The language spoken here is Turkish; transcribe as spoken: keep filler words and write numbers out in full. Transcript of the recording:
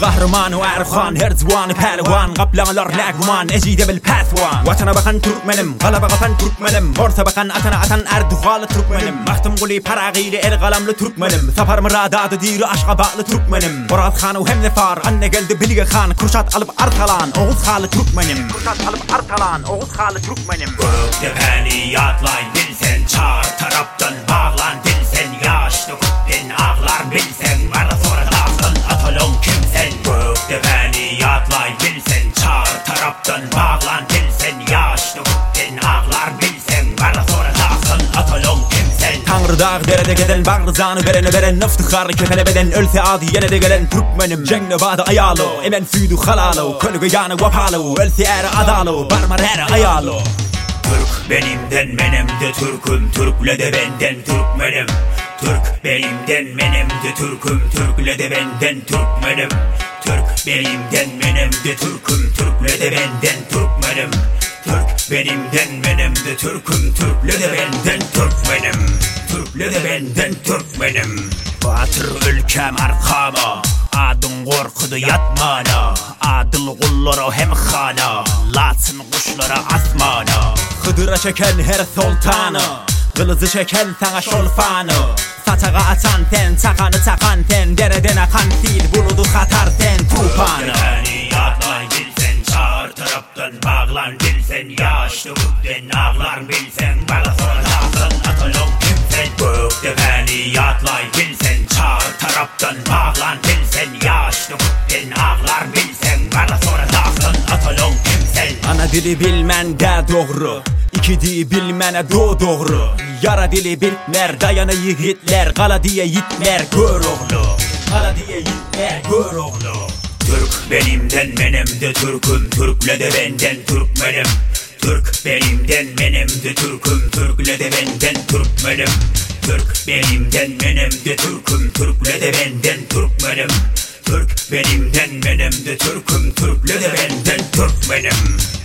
Kahraman ve erhan her zaman pehlivan Kaplanalar lagman ecide bil pathwan Vatana bakan Türkmenim Galaba kapan Türkmenim Orta bakan atana atan erduhalı Türkmenim Mahtım guli paragili el galamlı Türkmenim Safar mıradadı diri aşka bağlı Türkmenim Murat Khan'u hem nefar anne geldi Bilge Khan Kurşat alıp artalan Oğuz Halı Türkmenim Kurşat alıp artalan Oğuz Halı Türkmenim Göktepeni yatlayın bilsen Çağır taraftan bağlan bilsen Yaşlı kutten ağlar bilsen Bana sonra dağın atalım kimsen Göktepeni yatlayın bilsen Çağır taraftan bağlan bilsen Yaşlı kutten ağlar bilsen Bana sonra dağın atalım kimsen Tanrı dağ derede gelen bağrı zanı verene veren Nıftıkar kefene beden ölse adi yine de gelen Türkmenim Cengne bağda ayalı Emen süydü halalı Könüge yanı vapalı Ölse eri adalı Barmar eri ayalı Türk benimden menem de Türk'üm Türk'le de benden Türkmenim Türk benimden menem de Türk'üm Türk'le de benden Türkmenim Türk benimden menem de Türk'üm Türk'le de benden Türkmenim Türk benimden menem de Türk'üm Türk'le de benden Türkmenim Türk'le de benden Türkmenim Batır ülkem arkama Adın korkudu yatmana Adıl kullara hem khana Latsın kuşlara asmana Hıdıra çeken her sultanı Kılıcı çeken sana şolfanı Saçağa atan ten Çakanı çakan ten Dereden akan fil Buludu katar ten tufanı Göktepeni yatlayın bilsen Çağır taraftan bağlan bilsen Yaşlı kutten ağlar bilsen Bana sonra dağın atalım kimsen Göktepeni yatlayın bilsen Çağır taraftan bağlan bilsen Yaşlı kutten ağlar bilsen Bana sonra dağın atalım kimsen Ana dili bilmen de doğru İki dili bilmene do doğru Yara dili bilmer dayanı yiğitler Kala diye yitmer gör oğlu Kala diye yitmer gör oğlu Türk benimden menem de Türk'üm Türk'le de benden Türkmenim Türk benimden menem de Türk'üm Türk'le de benden Türkmenim Türk benimden menem de Türk'üm Türk'le de benden Türkmenim Türk benimden menem de Türk'üm Türk'le de benden Türkmenim